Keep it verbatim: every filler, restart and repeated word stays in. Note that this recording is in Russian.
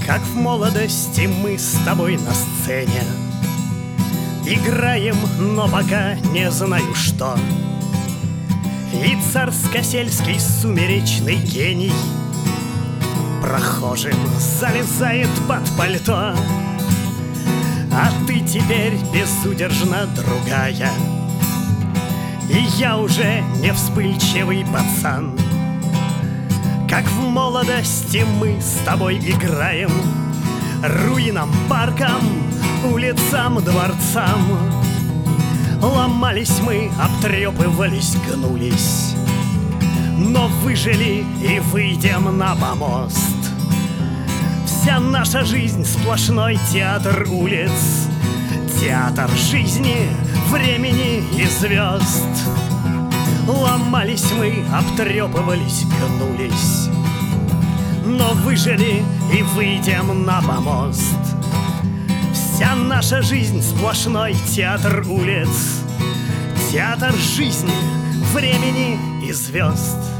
Как в молодости мы с тобой на сцене играем, но пока не знаю что. И царско-сельский сумеречный гений прохожим залезает под пальто. А ты теперь безудержно другая, и я уже не вспыльчивый пацан. Как в молодости мы с тобой играем руинам, паркам, улицам, дворцам. Ломались мы, обтрепывались, гнулись, но выжили и выйдем на помост. Вся наша жизнь сплошной театр улиц, театр жизни, времени и звезд. Ломались мы, обтрепывались, гнулись, но выжили и выйдем на помост. Вся наша жизнь сплошной театр улиц, театр жизни, времени и звезд.